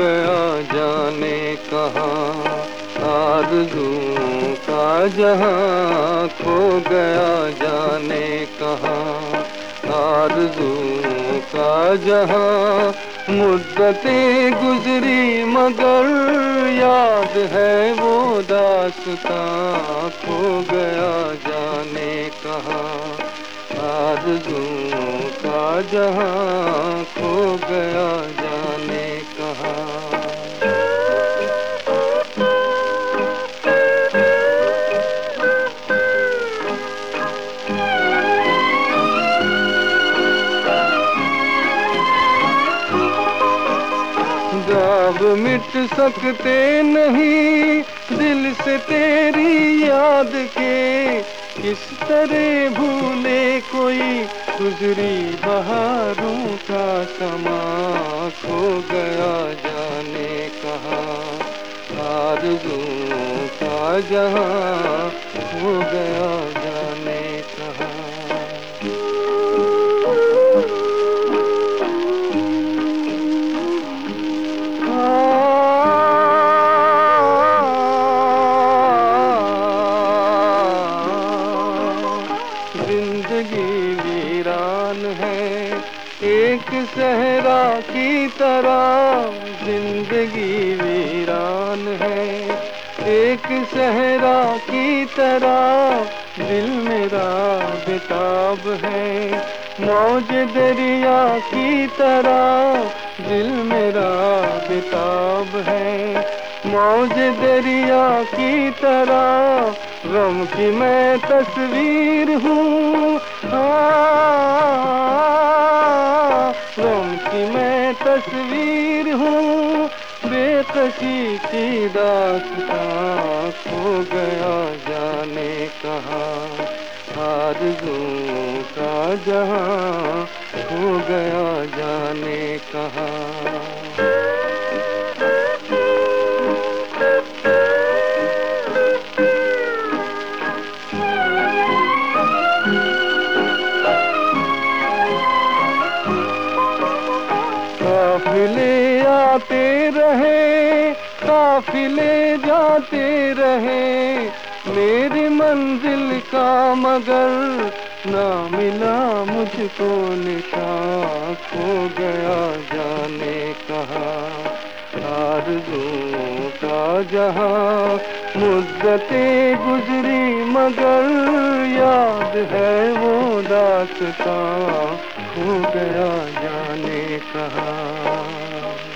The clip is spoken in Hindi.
गया जाने कहाँ। आरज़ू का जहां खो गया जाने कहाँ। आरज़ू का जहां मुद्दतें गुजरी मगर याद है वो दास्तां खो गया जाने कहाँ। आरज़ू का जहां खो गया जाने कहाँ। दाग मिट सकते नहीं दिल से तेरी याद के। किस तरह भूले कोई गुजरी बहारों का समा खो गया जाने कहाँ। आरज़ू का जहां खो गया जाने कहाँ। जिंदगी वीरान है एक सहरा की तरह। जिंदगी वीरान है एक सहरा की तरह। दिल मेरा बेताब है मौज दरिया की तरह। दिल मेरा बेताब है मौज दरिया की तरह। गम की मैं तस्वीर हूँ गम की मैं तस्वीर हूँ। बेकसी की दास्तां खो गया जाने कहाँ। आरज़ू का जहां खो गया जाने कहाँ। काफिले आते रहे काफिले जाते रहे। मेरी मंजिल का मगर ना मिला मुझको निशान खो गया जाने कहाँ। आरज़ू का जहां मुद्दतें गुजरी मगर याद है वो दास्तां खो गया जाने कहाँ।